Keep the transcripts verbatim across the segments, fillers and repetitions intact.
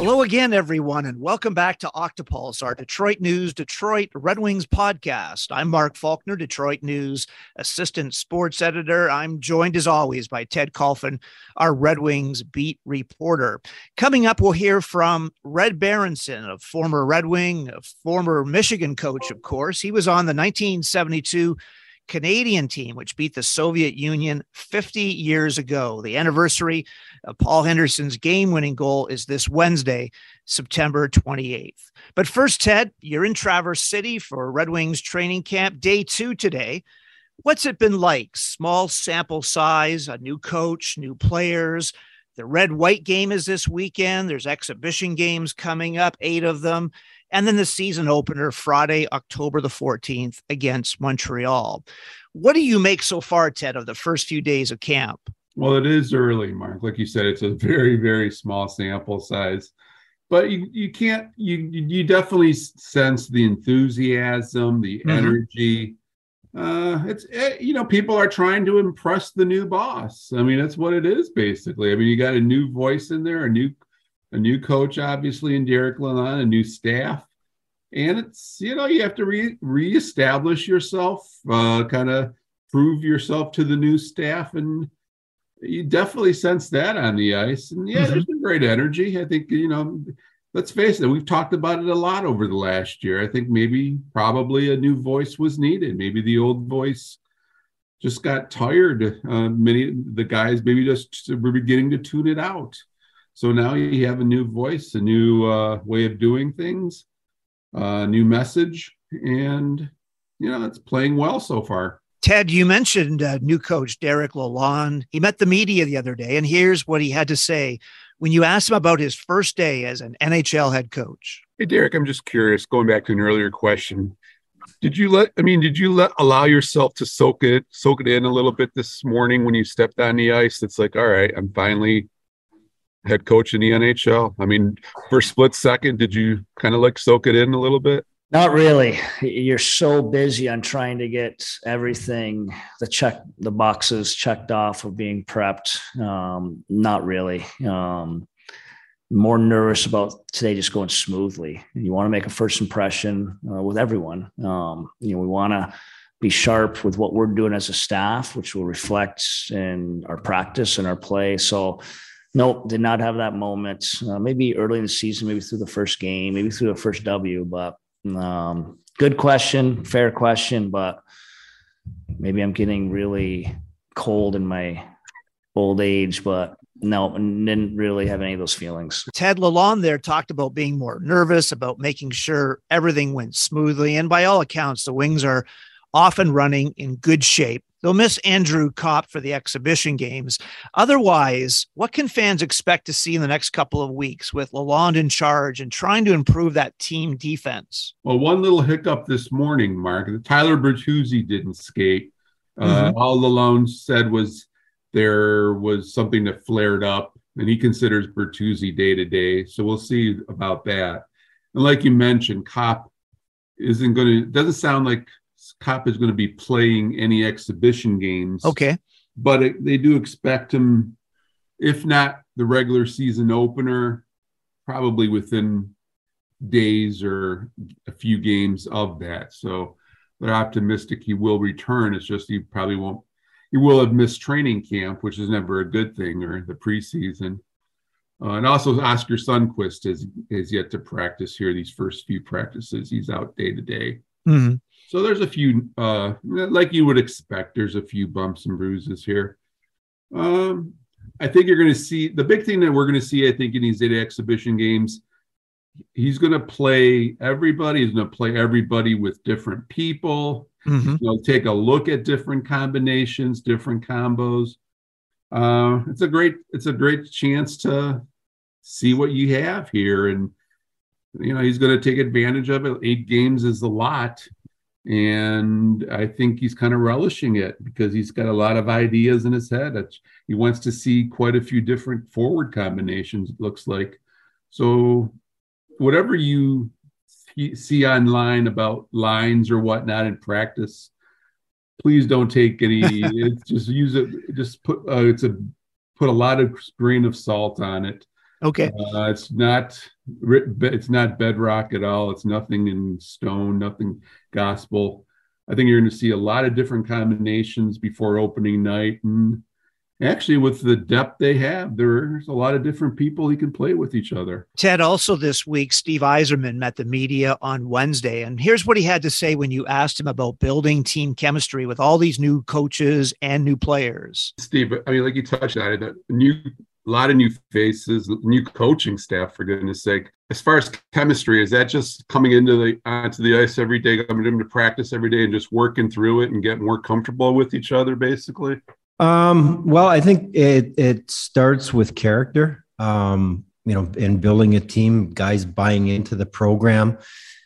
Hello again, everyone, and welcome back to Octopulse, our Detroit News, Detroit Red Wings podcast. I'm Mark Faulkner, Detroit News assistant sports editor. I'm joined, as always, by Ted Colfin, our Red Wings beat reporter. Coming up, we'll hear from Red Berenson, a former Red Wing, a former Michigan coach, of course. He was on the nineteen seventy-two Canadian team, which beat the Soviet Union fifty years ago. The anniversary of Paul Henderson's game-winning goal is this Wednesday, September twenty-eighth. But first, Ted, you're in Traverse City for Red Wings training camp, day two today. What's it been like? Small sample size, a new coach, new players. The red-white game is this weekend. There's exhibition games coming up, eight of them. And then the season opener Friday, October the fourteenth against Montreal. What do you make so far, Ted, of the first few days of camp? Well, it is early, Mark. Like you said, it's a very, very small sample size. But you, you can't, you you definitely sense the enthusiasm, the mm-hmm. energy. Uh, it's, you know, people are trying to impress the new boss. I mean, that's what it is, basically. I mean, you got a new voice in there, a new a new coach, obviously, in Derek Lalonde, a new staff. And it's, you know, you have to re reestablish yourself, uh, kind of prove yourself to the new staff. And you definitely sense that on the ice. And yeah, mm-hmm. there's been great energy. I think, you know, let's face it, we've talked about it a lot over the last year. I think maybe probably a new voice was needed. Maybe the old voice just got tired. Uh, many the guys maybe just were beginning to tune it out. So now you have a new voice, a new uh, way of doing things, a uh, new message, and, you know, it's playing well so far. Ted, you mentioned uh, new coach Derek Lalonde. He met the media the other day, and here's what he had to say when you asked him about his first day as an N H L head coach. Hey, Derek, I'm just curious, going back to an earlier question. Did you let, I mean, did you let, allow yourself to soak it, soak it in a little bit this morning when you stepped on the ice? It's like, all right, I'm finally head coach in the N H L. I mean, for a split second, did you kind of like soak it in a little bit? Not really. You're so busy on trying to get everything, the check, the boxes checked off of being prepped. Um, not really. Um, more nervous about today just going smoothly. You want to make a first impression uh, with everyone. Um, you know, we want to be sharp with what we're doing as a staff, which will reflect in our practice and our play. So, nope, did not have that moment. Uh, maybe early in the season, maybe through the first game, maybe through the first W. But um, good question, fair question. But maybe I'm getting really cold in my old age. But no, didn't really have any of those feelings. Ted Lalonde there talked about being more nervous, about making sure everything went smoothly. And by all accounts, the Wings are off and running in good shape. They'll miss Andrew Kopp for the exhibition games. Otherwise, what can fans expect to see in the next couple of weeks with Lalonde in charge and trying to improve that team defense? Well, one little hiccup this morning, Mark. Tyler Bertuzzi didn't skate. Uh, mm-hmm. All Lalonde said was there was something that flared up, and he considers Bertuzzi day-to-day. So we'll see about that. And like you mentioned, Kopp isn't going to – doesn't sound like – Kopp is going to be playing any exhibition games. Okay. But it, they do expect him, if not the regular season opener, probably within days or a few games of that. So they're optimistic he will return. It's just he probably won't, he will have missed training camp, which is never a good thing, or the preseason. Uh, and also Oscar Sundqvist has, has yet to practice here these first few practices. He's out day to day. Mm-hmm. So there's a few, uh, like you would expect, there's a few bumps and bruises here. Um, I think you're going to see, the big thing that we're going to see, I think, in these eight exhibition games, he's going to play everybody. He's going to play everybody with different people. Mm-hmm. You know, take a look at different combinations, different combos. Uh, it's a great, it's a great chance to see what you have here. And, you know, he's going to take advantage of it. Eight games is a lot. And I think he's kind of relishing it because he's got a lot of ideas in his head. He wants to see quite a few different forward combinations, it looks like. So whatever you see online about lines or whatnot in practice, please don't take any, it's just use it, just put, uh, it's a, put a lot of grain of salt on it. Okay. Uh, it's not it's not bedrock at all. It's nothing in stone, nothing gospel. I think you're going to see a lot of different combinations before opening night. And actually, with the depth they have, there's a lot of different people he can play with each other. Ted, also this week, Steve Yzerman met the media on Wednesday. And here's what he had to say when you asked him about building team chemistry with all these new coaches and new players. Steve, I mean, like you touched on it, a new, a lot of new faces, new coaching staff, for goodness sake. As far as chemistry, is that just coming into the onto the ice every day, coming into practice every day and just working through it and getting more comfortable with each other, basically? Um, well, I think it it starts with character, um, you know, in building a team, guys buying into the program,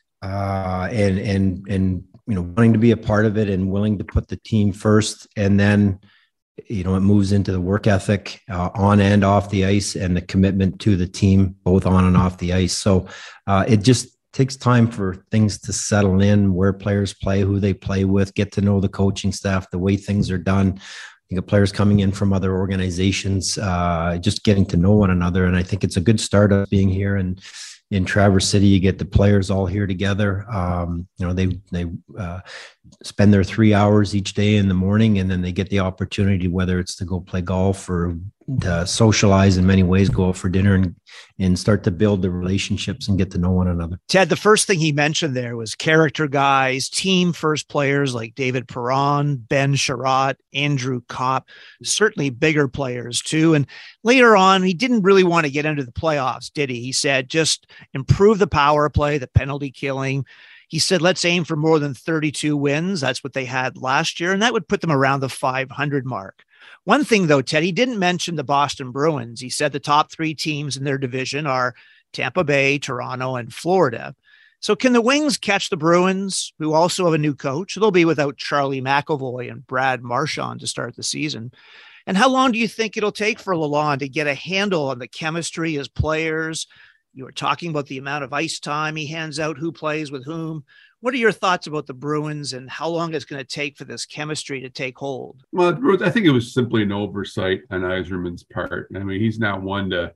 uh, and and and you know, wanting to be a part of it and willing to put the team first, and then, you know, it moves into the work ethic uh, on and off the ice and the commitment to the team, both on and off the ice. So uh, it just takes time for things to settle in, where players play, who they play with, get to know the coaching staff, the way things are done. You got players coming in from other organizations, uh, just getting to know one another. And I think it's a good start of being here. And in Traverse City, you get the players all here together. Um, you know, they they uh, spend their three hours each day in the morning, and then they get the opportunity, whether it's to go play golf or to socialize in many ways, go out for dinner and, and start to build the relationships and get to know one another. Ted, the first thing he mentioned there was character guys, team first players like David Perron, Ben Sherratt, Andrew Kopp, certainly bigger players too. And later on, he didn't really want to get into the playoffs, did he? He said, just improve the power play, the penalty killing. He said, let's aim for more than thirty-two wins. That's what they had last year. And that would put them around the five hundred mark. One thing, though, Ted, he didn't mention the Boston Bruins. He said the top three teams in their division are Tampa Bay, Toronto, and Florida. So can the Wings catch the Bruins, who also have a new coach? They'll be without Charlie McAvoy and Brad Marchand to start the season. And how long do you think it'll take for Lalonde to get a handle on the chemistry as players? You were talking about the amount of ice time he hands out, who plays with whom. What are your thoughts about the Bruins and how long it's going to take for this chemistry to take hold? Well, I think it was simply an oversight on Yzerman's part. I mean, he's not one to,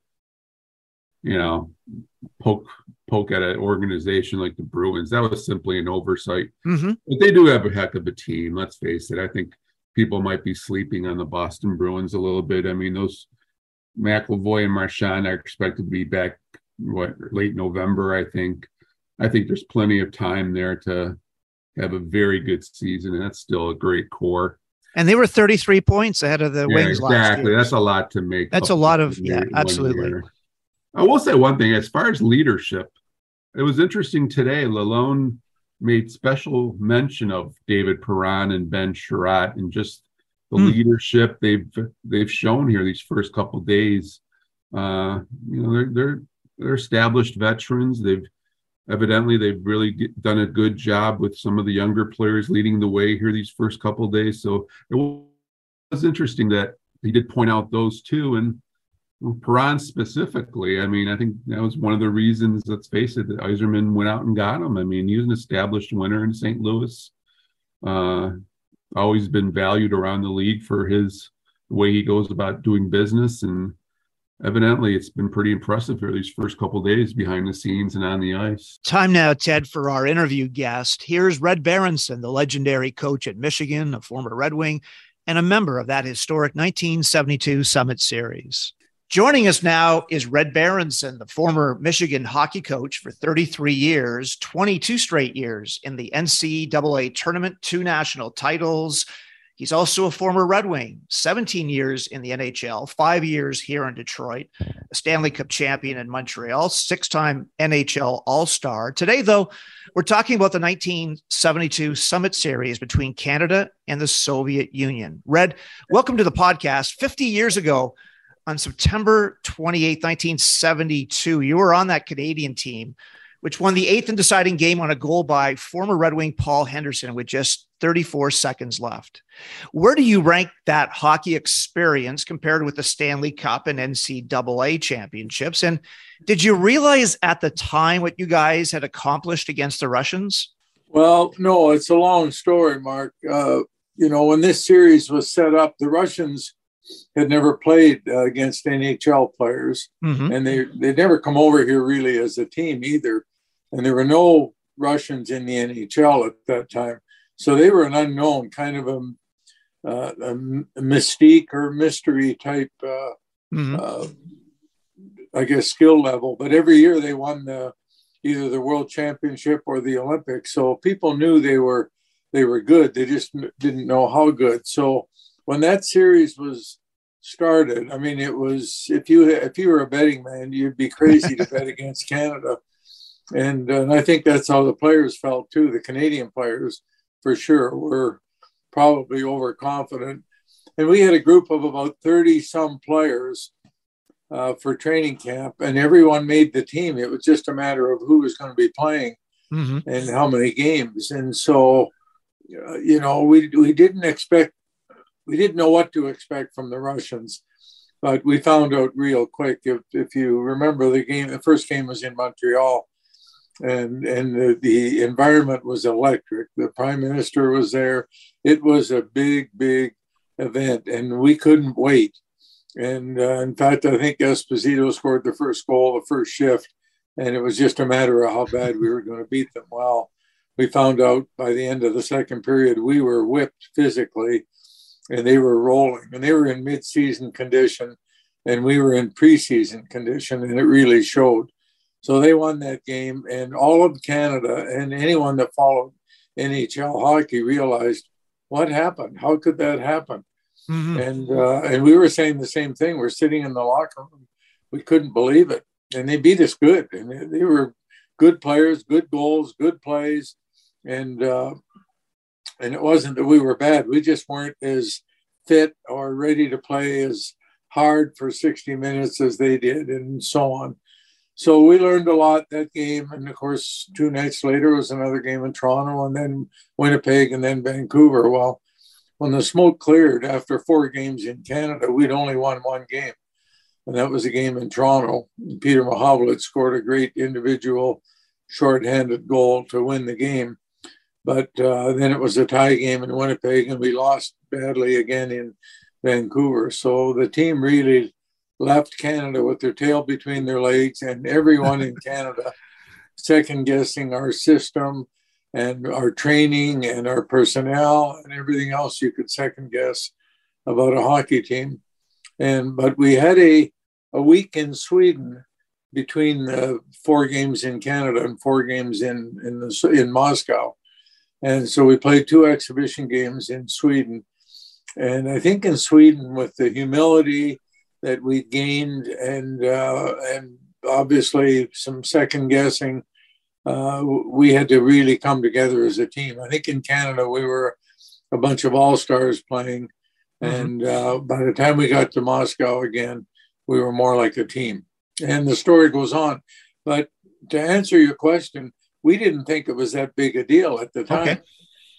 you know, poke poke at an organization like the Bruins. That was simply an oversight. Mm-hmm. But they do have a heck of a team. Let's face it. I think people might be sleeping on the Boston Bruins a little bit. I mean, those McAvoy and Marchand are expected to be back, what, late November, I think. I think there's plenty of time there to have a very good season, and that's still a great core. And they were thirty-three points ahead of the yeah, Wings last year. Exactly. That's a lot to make. That's a lot of, yeah, absolutely. I will say one thing, as far as leadership, it was interesting today. Lalonde made special mention of David Perron and Ben Sherratt and just the mm. leadership they've they've shown here these first couple of days. Uh, you know, they're they're they're established veterans. They've Evidently, they've really get, done a good job with some of the younger players leading the way here these first couple of days. So it was interesting that he did point out those two, and well, Perron specifically. I mean, I think that was one of the reasons, let's face it, that Yzerman went out and got him. I mean, he was an established winner in Saint Louis. Uh, always been valued around the league for his the way he goes about doing business, and evidently, it's been pretty impressive here these first couple of days behind the scenes and on the ice. Time now, Ted, for our interview guest. Here's Red Berenson, the legendary coach at Michigan, a former Red Wing, and a member of that historic nineteen seventy-two Summit Series. Joining us now is Red Berenson, the former Michigan hockey coach for thirty-three years, twenty-two straight years in the N C double A tournament, two national titles. He's also a former Red Wing, seventeen years in the N H L, five years here in Detroit, a Stanley Cup champion in Montreal, six-time N H L All-Star. Today, though, we're talking about the nineteen seventy-two Summit Series between Canada and the Soviet Union. Red, welcome to the podcast. fifty years ago, on September twenty-eighth, nineteen seventy-two, you were on that Canadian team, which won the eighth and deciding game on a goal by former Red Wing Paul Henderson with just thirty-four seconds left. Where do you rank that hockey experience compared with the Stanley Cup and N C double A championships? And did you realize at the time what you guys had accomplished against the Russians? Well, no, it's a long story, Mark. Uh, you know, when this series was set up, the Russians had never played uh, against N H L players, mm-hmm. and they they'd never come over here really as a team either. And there were no Russians in the N H L at that time, so they were an unknown, kind of a, uh, a mystique or mystery type, uh, mm-hmm. uh, I guess, skill level. But every year they won the either the World Championship or the Olympics, so people knew they were they were good. They just didn't know how good. So when that series was started, I mean, it was, if you if you were a betting man, you'd be crazy to bet against Canada. And, and I think that's how the players felt too. The Canadian players, for sure, were probably overconfident. And we had a group of about thirty some players uh, for training camp, and everyone made the team. It was just a matter of who was going to be playing mm-hmm. and how many games. And so, uh, you know, we we didn't expect, we didn't know what to expect from the Russians, but we found out real quick. If if you remember the game, the first game was in Montreal, and and the, the environment was electric. The Prime Minister was there. It was a big, big event, and we couldn't wait. And uh, in fact, I think Esposito scored the first goal, the first shift, and it was just a matter of how bad we were going to beat them. Well, we found out by the end of the second period, we were whipped physically, and they were rolling, and they were in mid-season condition, and we were in preseason condition, and it really showed. So they won that game, and all of Canada and anyone that followed N H L hockey realized, what happened? How could that happen? Mm-hmm. And uh, and we were saying the same thing. We're sitting in the locker room. We couldn't believe it. And they beat us good. And they, they were good players, good goals, good plays. And uh, and it wasn't that we were bad. We just weren't as fit or ready to play as hard for sixty minutes as they did, and so on. So we learned a lot that game. And of course, two nights later was another game in Toronto, and then Winnipeg, and then Vancouver. Well, when the smoke cleared after four games in Canada, we'd only won one game. And that was a game in Toronto. Peter Mahovlich scored a great individual shorthanded goal to win the game. But uh, then it was a tie game in Winnipeg, and we lost badly again in Vancouver. So the team really left Canada with their tail between their legs, and everyone in Canada second guessing our system and our training and our personnel and everything else you could second guess about a hockey team. And but we had a a week in Sweden between the four games in Canada and four games in in the, in Moscow, and so we played two exhibition games in Sweden. And I think in Sweden, with the humility that we gained, and uh, and obviously some second guessing, uh, we had to really come together as a team. I think in Canada we were a bunch of all-stars playing, mm-hmm. and uh, by the time we got to Moscow again, we were more like a team. And the story goes on. But to answer your question, we didn't think it was that big a deal at the time. Okay.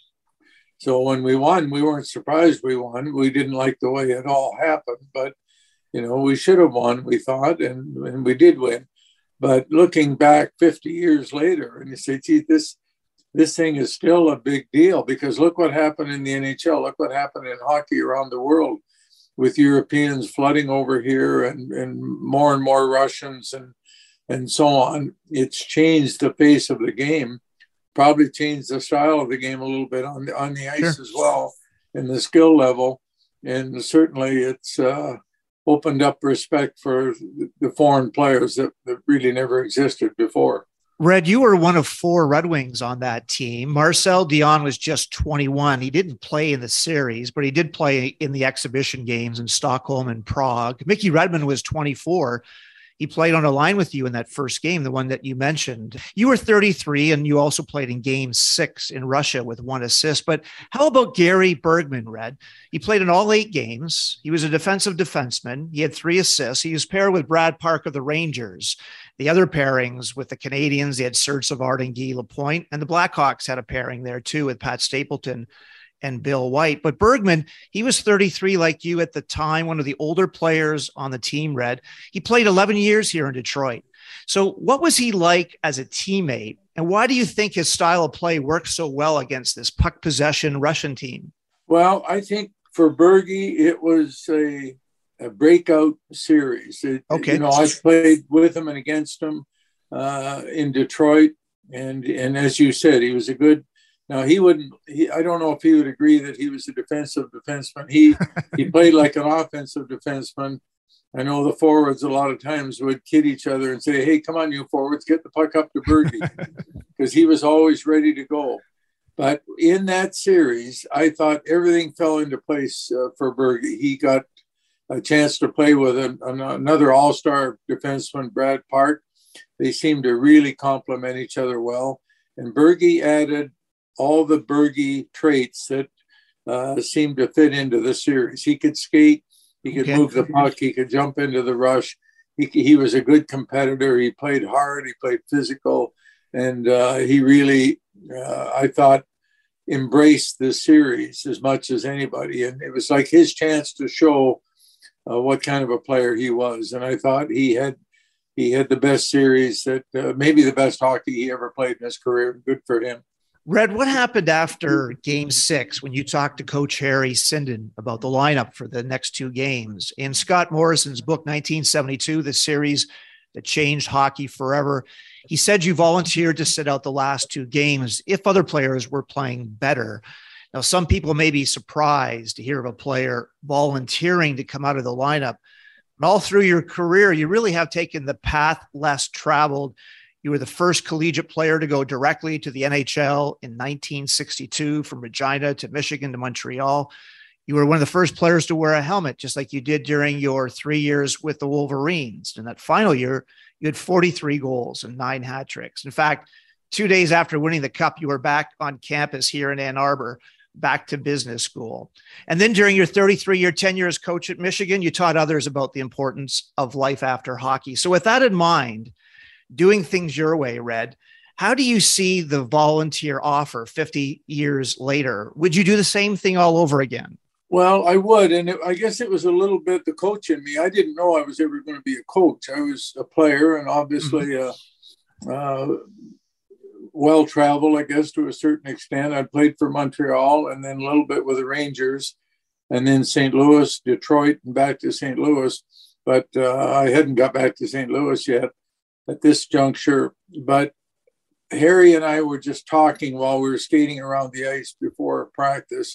So when we won, we weren't surprised we won. We didn't like the way it all happened, but you know, we should have won, we thought, and, and we did win. But looking back fifty years later, and you say, gee, this this thing is still a big deal, because look what happened in the N H L. Look what happened in hockey around the world with Europeans flooding over here, and, and more and more Russians and and so on. It's changed the face of the game, probably changed the style of the game a little bit on the, on the ice sure. as well, and the skill level. And certainly it's uh, opened up respect for the foreign players that, that really never existed before. Red, you were one of four Red Wings on that team. Marcel Dionne was just twenty-one. He didn't play in the series, but he did play in the exhibition games in Stockholm and Prague. Mickey Redmond was twenty-four. He played on a line with you in that first game, the one that you mentioned. You were thirty-three, and you also played in game six in Russia with one assist. But how about Gary Bergman, Red? He played in all eight games. He was a defensive defenseman. He had three assists. He was paired with Brad Park of the Rangers. The other pairings with the Canadians, they had Serge Savard and Guy Lapointe, and the Blackhawks had a pairing there too with Pat Stapleton and Bill White. But Bergman, he was thirty-three like you at the time, one of the older players on the team, Red. He played eleven years here in Detroit. So what was he like as a teammate? And why do you think his style of play worked so well against this puck possession Russian team? Well, I think for Bergie, it was a a breakout series. It, okay. You know, I played with him and against him uh, in Detroit. And, and as you said, he was a good, now he wouldn't, he, I don't know if he would agree that he was a defensive defenseman. He, he played like an offensive defenseman. I know the forwards a lot of times would kid each other and say, hey, come on, you forwards, get the puck up to Bergie, because he was always ready to go. But in that series, I thought everything fell into place uh, for Bergie. He got a chance to play with an, an, another all-star defenseman, Brad Park. They seemed to really complement each other well. And Bergie added all the Bergie traits that uh, seemed to fit into the series. He could skate. He could okay. move the puck. He could jump into the rush. He, he was a good competitor. He played hard. He played physical. And uh, he really, uh, I thought, embraced this series as much as anybody. And it was like his chance to show uh, what kind of a player he was. And I thought he had he had the best series, that uh, maybe the best hockey he ever played in his career. Good for him. Red, what happened after game six when you talked to Coach Harry Sinden about the lineup for the next two games? In Scott Morrison's book, nineteen seventy-two, the series that changed hockey forever, he said you volunteered to sit out the last two games if other players were playing better. Now, some people may be surprised to hear of a player volunteering to come out of the lineup. But all through your career, you really have taken the path less traveled. You were the first collegiate player to go directly to the N H L in nineteen sixty-two, from Regina to Michigan to Montreal. You were one of the first players to wear a helmet, just like you did during your three years with the Wolverines. In that final year, you had forty-three goals and nine hat tricks. In fact, two days after winning the cup, you were back on campus here in Ann Arbor, back to business school. And then during your thirty-three-year tenure as coach at Michigan, you taught others about the importance of life after hockey. So with that in mind, doing things your way, Red, how do you see the volunteer offer fifty years later? Would you do the same thing all over again? Well, I would. And it, I guess it was a little bit the coach in me. I didn't know I was ever going to be a coach. I was a player and obviously mm-hmm. uh, uh, well-traveled, I guess, to a certain extent. I played for Montreal and then a little bit with the Rangers and then Saint Louis, Detroit, and back to Saint Louis. But uh, I hadn't got back to Saint Louis yet at this juncture. But Harry and I were just talking while we were skating around the ice before practice.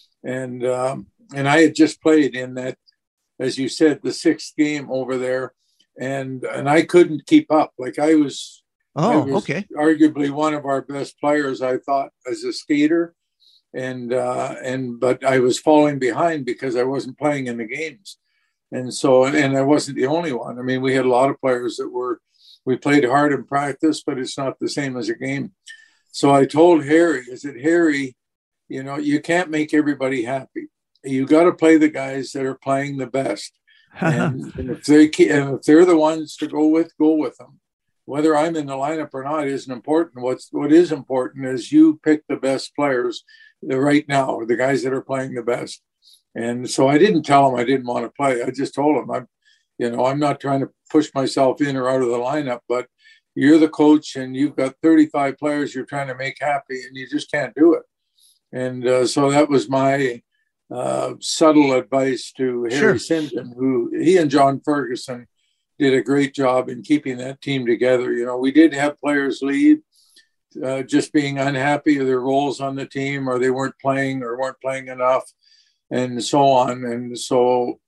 And um, and I had just played in that, as you said, the sixth game over there. And and I couldn't keep up. Like I was, oh, I was okay. arguably one of our best players, I thought, as a skater. And uh, and but I was falling behind because I wasn't playing in the games. And so, and I wasn't the only one. I mean, we had a lot of players that were, we played hard in practice, but it's not the same as a game. So I told Harry, I said, Harry, you know, you can't make everybody happy. You got to play the guys that are playing the best. And, and if they and if they're the ones to go with, go with them. Whether I'm in the lineup or not isn't important. What's what is important is you pick the best players right now, the guys that are playing the best. And so I didn't tell him I didn't want to play. I just told him, I'm, you know, I'm not trying to push myself in or out of the lineup, but you're the coach and you've got thirty-five players you're trying to make happy and you just can't do it. And uh, so that was my uh, subtle advice to Harry Sure. Sinden, who he and John Ferguson did a great job in keeping that team together. You know, we did have players leave, uh, just being unhappy with their roles on the team, or they weren't playing or weren't playing enough, and so on. And so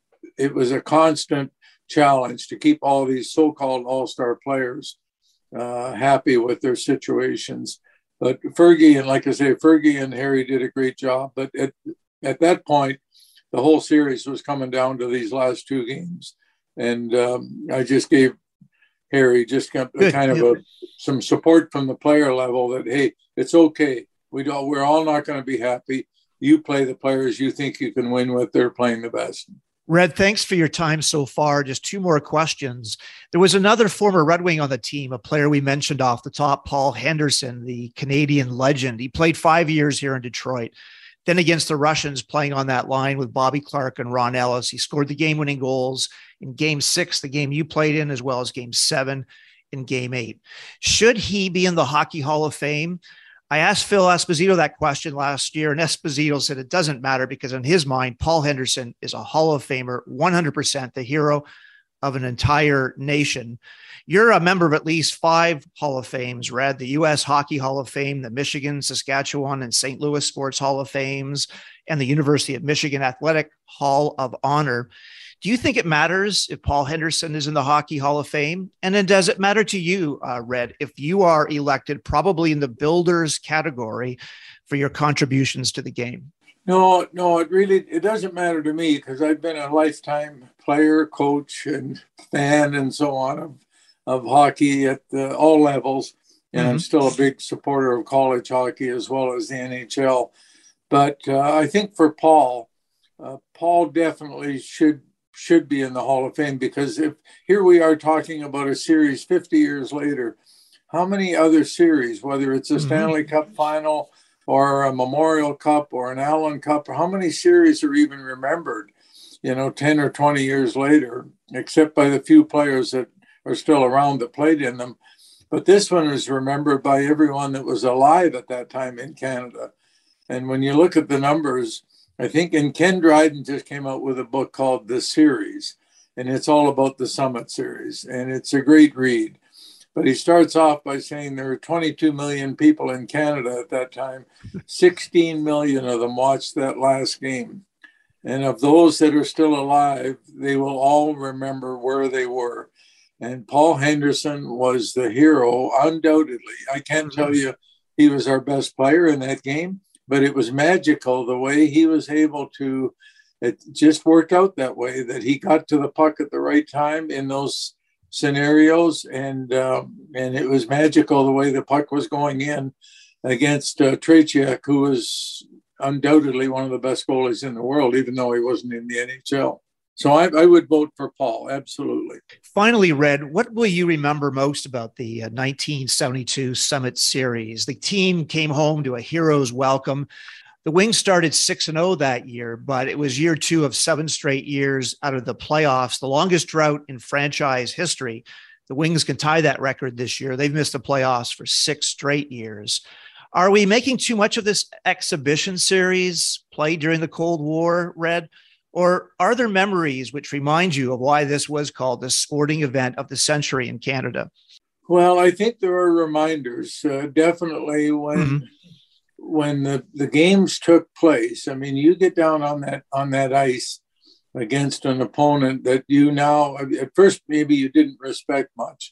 it was a constant challenge to keep all these so-called all-star players uh, happy with their situations. But Fergie, and like I say, Fergie and Harry did a great job. But at, at that point, the whole series was coming down to these last two games. And um, I just gave Harry just kind of, kind of a, some support from the player level that, hey, it's okay. We don't, we're all not going to be happy. You play the players you think you can win with. They're playing the best. Red, thanks for your time so far. Just two more questions. There was another former Red Wing on the team, a player we mentioned off the top, Paul Henderson, the Canadian legend. He played five years here in Detroit. Then against the Russians, playing on that line with Bobby Clarke and Ron Ellis, he scored the game-winning goals in game six, the game you played in, as well as game seven in game eight. Should he be in the Hockey Hall of Fame? I asked Phil Esposito that question last year, and Esposito said it doesn't matter because in his mind, Paul Henderson is a Hall of Famer, one hundred percent the hero of an entire nation. You're a member of at least five Hall of Fames, Red, the U S Hockey Hall of Fame, the Michigan, Saskatchewan, and Saint Louis Sports Hall of Fames, and the University of Michigan Athletic Hall of Honor. Do you think it matters if Paul Henderson is in the Hockey Hall of Fame? And then does it matter to you, uh, Red, if you are elected probably in the builders category for your contributions to the game? No, no, it really, it doesn't matter to me because I've been a lifetime player, coach, and fan and so on of, of hockey at the, all levels. And mm-hmm. I'm still a big supporter of college hockey as well as the N H L. But uh, I think for Paul, uh, Paul definitely should should be in the Hall of Fame because if here we are talking about a series fifty years later, how many other series, whether it's a mm-hmm. Stanley Cup final or a Memorial Cup or an Allen Cup, how many series are even remembered, you know, ten or twenty years later, except by the few players that are still around that played in them. But this one is remembered by everyone that was alive at that time in Canada. And when you look at the numbers, I think, and Ken Dryden just came out with a book called The Series, and it's all about the Summit Series, and it's a great read. But he starts off by saying there were twenty-two million people in Canada at that time. sixteen million of them watched that last game. And of those that are still alive, they will all remember where they were. And Paul Henderson was the hero, undoubtedly. I can't tell you he was our best player in that game, but it was magical the way he was able to, it just worked out that way, that he got to the puck at the right time in those scenarios, and um, and it was magical the way the puck was going in against uh, Tretiak, who was undoubtedly one of the best goalies in the world, even though he wasn't in the N H L. So I, I would vote for Paul, absolutely. Finally, Red, what will you remember most about the uh, nineteen seventy-two Summit Series? The team came home to a hero's welcome. The Wings started six and oh that year, but it was year two of seven straight years out of the playoffs, the longest drought in franchise history. The Wings can tie that record this year. They've missed the playoffs for six straight years. Are we making too much of this exhibition series played during the Cold War, Red? Or are there memories which remind you of why this was called the sporting event of the century in Canada? Well, I think there are reminders. Uh, definitely when mm-hmm. when the, the games took place. I mean, you get down on that on that ice against an opponent that you now, at first maybe you didn't respect much,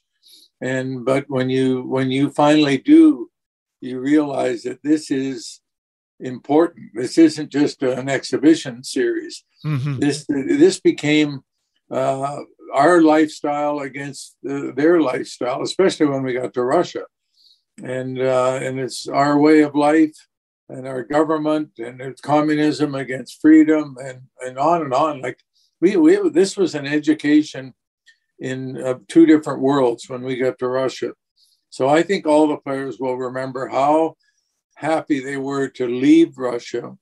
and but when you when you finally do, you realize that this is important. This isn't just an exhibition series. Mm-hmm. This this became uh, our lifestyle against the, their lifestyle, especially when we got to Russia. And uh, and it's our way of life and our government, and it's communism against freedom, and, and on and on. Like we, we this was an education in uh, two different worlds when we got to Russia. So I think all the players will remember how happy they were to leave Russia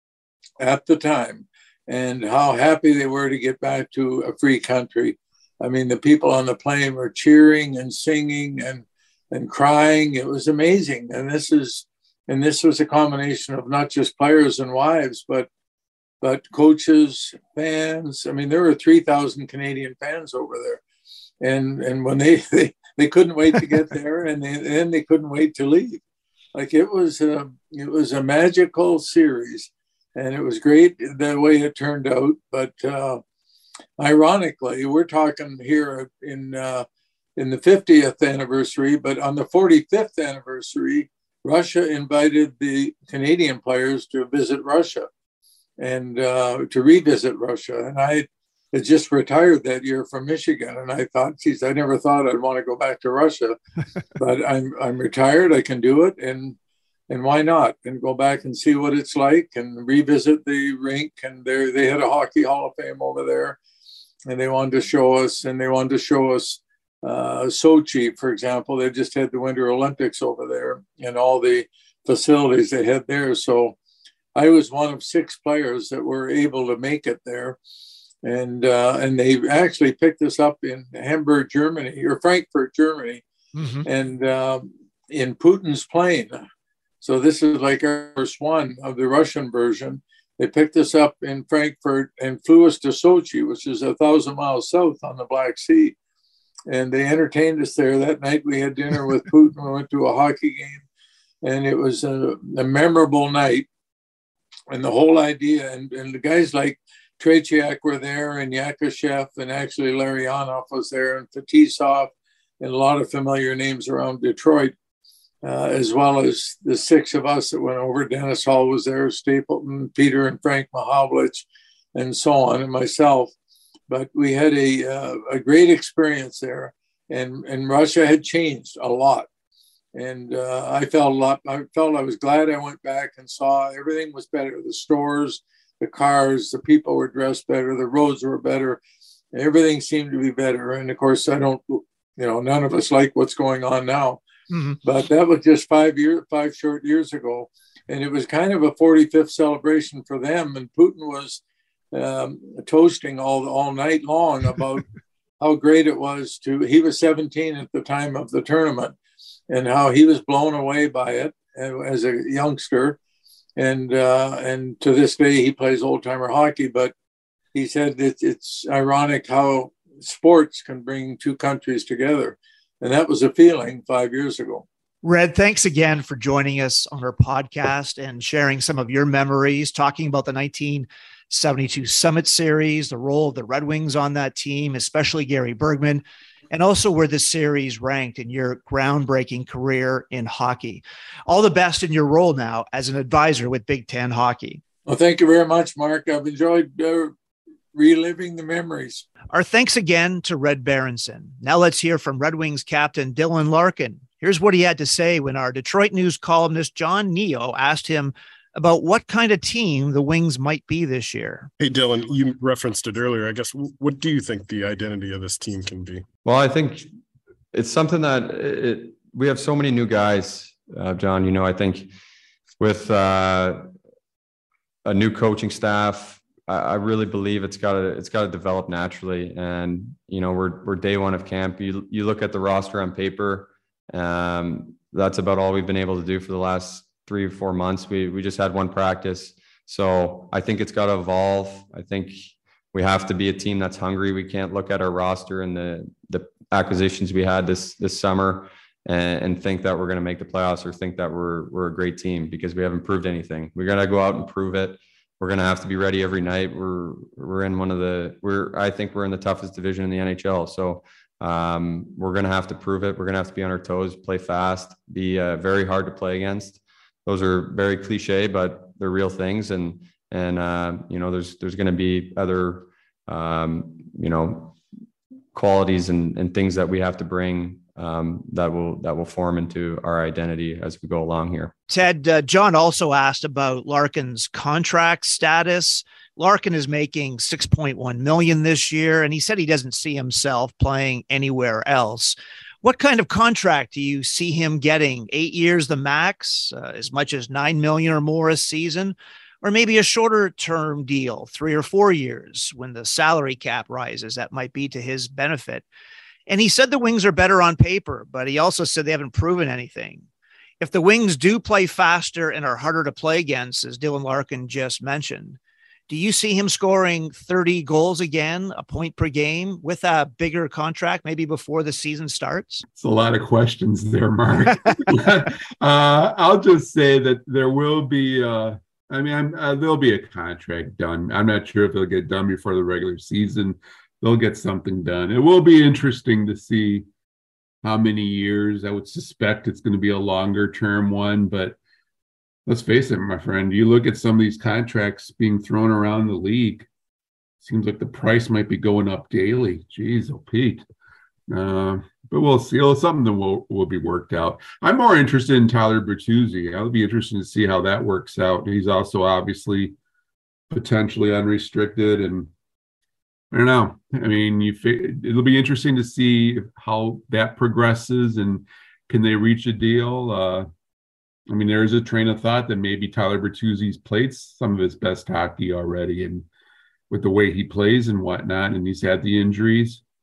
at the time, and how happy they were to get back to a free country. I mean, the people on the plane were cheering and singing and and crying. It was amazing. And this is, and this was a combination of not just players and wives, but, but coaches, fans. I mean, there were three thousand Canadian fans over there. And, and when they, they, they couldn't wait to get there, and then they couldn't wait to leave. Like it was a, it was a magical series, and it was great the way it turned out. But uh, ironically, we're talking here in, uh, in the fiftieth anniversary, but on the forty-fifth anniversary, Russia invited the Canadian players to visit Russia and uh, to revisit Russia. And I had just retired that year from Michigan. And I thought, geez, I never thought I'd want to go back to Russia, but I'm I'm retired. I can do it. And and why not? And go back and see what it's like and revisit the rink. And they they had a Hockey Hall of Fame over there. And they wanted to show us, and they wanted to show us Uh, Sochi, for example. They just had the Winter Olympics over there and all the facilities they had there. So I was one of six players that were able to make it there. And uh, and they actually picked us up in Hamburg, Germany, or Frankfurt, Germany, mm-hmm. and um, in Putin's plane. So this is like our first one of the Russian version. They picked us up in Frankfurt and flew us to Sochi, which is a thousand miles south on the Black Sea. And they entertained us there. That night we had dinner with Putin. We went to a hockey game, and it was a, a memorable night. And the whole idea, and, and the guys like Tretiak were there, and Yakushev, and actually Larionov was there, and Fetisov, and a lot of familiar names around Detroit, uh, as well as the six of us that went over. Dennis Hall was there, Stapleton, Peter and Frank Mahavlich, and so on, and myself. But we had a uh, a great experience there, and, and Russia had changed a lot. And uh, I felt a lot, I felt I was glad I went back and saw everything was better. The stores, the cars, the people were dressed better, the roads were better, everything seemed to be better. And of course, I don't, you know, none of us like what's going on now. Mm-hmm. But that was just five years, five short years ago. And it was kind of a forty-fifth celebration for them. And Putin was um, toasting all, all night long about how great it was to, he was seventeen at the time of the tournament, and how he was blown away by it as a youngster. And uh, and to this day, he plays old-timer hockey. But he said that it's ironic how sports can bring two countries together. And that was a feeling five years ago. Red, thanks again for joining us on our podcast and sharing some of your memories, talking about the nineteen seventy-two Summit Series, the role of the Red Wings on that team, especially Gary Bergman, and also where this series ranked in your groundbreaking career in hockey. All the best in your role now as an advisor with Big Ten Hockey. Well, thank you very much, Mark. I've enjoyed uh, reliving the memories. Our thanks again to Red Berenson. Now let's hear from Red Wings captain Dylan Larkin. Here's what he had to say when our Detroit News columnist John Neo asked him about what kind of team the Wings might be this year. Hey, Dylan, you referenced it earlier. I guess, what do you think the identity of this team can be? Well, I think it's something that it, we have so many new guys, uh, John. You know, I think with uh, a new coaching staff, I, I really believe it's got to it's got to develop naturally. And you know, we're we're day one of camp. You you look at the roster on paper. Um, that's about all we've been able to do for the last three or four months. We we just had one practice. So I think it's got to evolve. I think we have to be a team that's hungry. We can't look at our roster and the the acquisitions we had this this summer and, and think that we're going to make the playoffs or think that we're we're a great team, because we haven't proved anything. We're going to go out and prove it. We're going to have to be ready every night. We're we're in one of the we're I think we're in the toughest division in the N H L. So um, we're going to have to prove it. We're going to have to be on our toes, play fast, be uh, very hard to play against. Those are very cliche, but they're real things. And, and, uh, you know, there's, there's going to be other, um, you know, qualities and, and things that we have to bring, um, that will, that will form into our identity as we go along here. Ted, uh, John also asked about Larkin's contract status. Larkin is making six point one million dollars this year, and he said he doesn't see himself playing anywhere else. What kind of contract do you see him getting? Eight years, the max, uh, as much as nine million or more a season, or maybe a shorter term deal, three or four years when the salary cap rises. That might be to his benefit. And he said the Wings are better on paper, but he also said they haven't proven anything. If the Wings do play faster and are harder to play against, as Dylan Larkin just mentioned, do you see him scoring thirty goals again, a point per game, with a bigger contract, maybe before the season starts? It's a lot of questions there, Mark. uh, I'll just say that there will be, uh, I mean, I'm, uh, there'll be a contract done. I'm not sure if it'll get done before the regular season. They'll get something done. It will be interesting to see how many years. I would suspect it's going to be a longer term one, but let's face it, my friend, you look at some of these contracts being thrown around the league, seems like the price might be going up daily. Jeez, oh, Pete. Uh, but we'll see. It's something that will, will be worked out. I'm more interested in Tyler Bertuzzi. I'll be interested to see how that works out. He's also obviously potentially unrestricted. And I don't know. I mean, you it'll be interesting to see how that progresses and can they reach a deal. Uh, I mean, there is a train of thought that maybe Tyler Bertuzzi's played some of his best hockey already, and with the way he plays and whatnot, and he's had the injuries.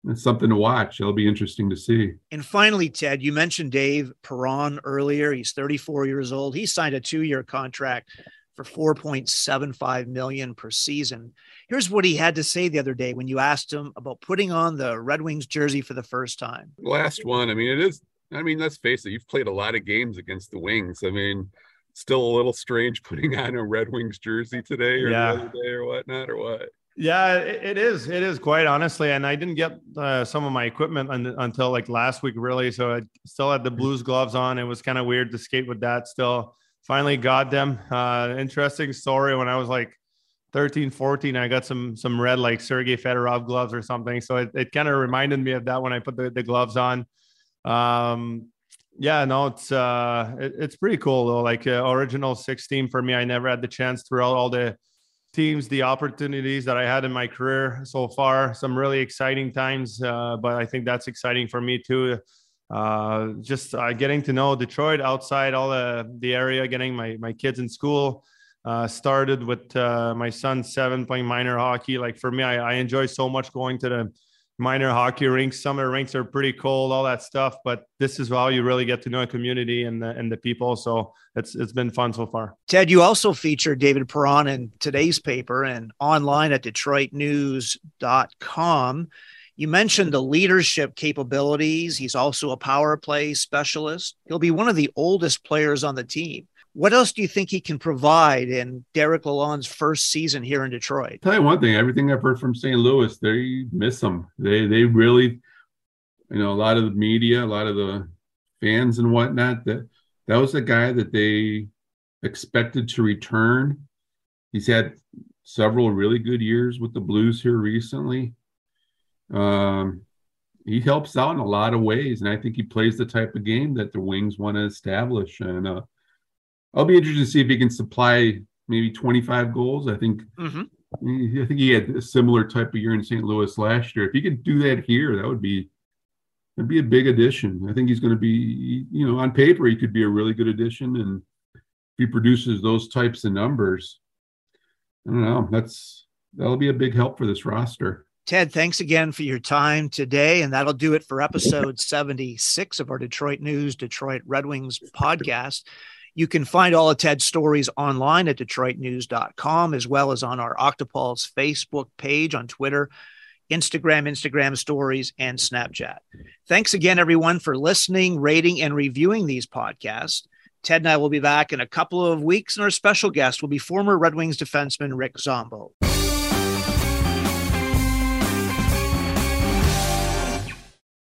it's something to watch. It'll be interesting to see. And finally, Ted, you mentioned Dave Perron earlier. He's thirty-four years old. He signed a two-year contract for four point seven five million dollars per season. Here's what he had to say the other day when you asked him about putting on the Red Wings jersey for the first time. Last one. I mean, it is, I mean, let's face it. You've played a lot of games against the Wings. I mean, still a little strange putting on a Red Wings jersey today or yeah. the other day or whatnot, or what? Yeah, it is. It is, quite honestly. And I didn't get uh, some of my equipment un- until like last week, really. So I still had the Blues gloves on. It was kind of weird to skate with that still. Finally got them. Uh, interesting story. When I was like thirteen, fourteen, I got some some red like Sergei Fedorov gloves or something. So it, it kind of reminded me of that when I put the, the gloves on. Um, yeah, no, it's uh, it, it's pretty cool though. Like uh, original sixteen for me. I never had the chance throughout all the teams, the opportunities that I had in my career so far. Some really exciting times, uh, but I think that's exciting for me too. Uh, just uh, getting to know Detroit outside all the, the area, getting my, my kids in school, uh, started with uh, my son seven playing minor hockey. Like for me, I, I enjoy so much going to the minor hockey rinks. Summer rinks are pretty cold, all that stuff, but this is how you really get to know a community and the, and the people. So it's, it's been fun so far. Ted, you also featured David Perron in today's paper and online at detroit news dot com. You mentioned the leadership capabilities. He's also a power play specialist. He'll be one of the oldest players on the team. What else do you think he can provide in Derek Lalonde's first season here in Detroit? I'll tell you one thing, everything I've heard from Saint Louis, they miss him. They they really, you know, a lot of the media, a lot of the fans and whatnot, that that was a guy that they expected to return. He's had several really good years with the Blues here recently. Um, he helps out in a lot of ways, and I think he plays the type of game that the Wings want to establish. And uh, I'll be interested to see if he can supply maybe twenty-five goals. I think mm-hmm. I think he had a similar type of year in Saint Louis last year. If he could do that here, that would be that'd be a big addition. I think he's going to be, you know, on paper he could be a really good addition, and if he produces those types of numbers, I don't know. That's that'll be a big help for this roster. Ted, thanks again for your time today. And that'll do it for episode seventy-six of our Detroit News, Detroit Red Wings podcast. You can find all of Ted's stories online at detroit news dot com, as well as on our Octopulse Facebook page, on Twitter, Instagram, Instagram stories, and Snapchat. Thanks again, everyone, for listening, rating, and reviewing these podcasts. Ted and I will be back in a couple of weeks, and our special guest will be former Red Wings defenseman Rick Zombo.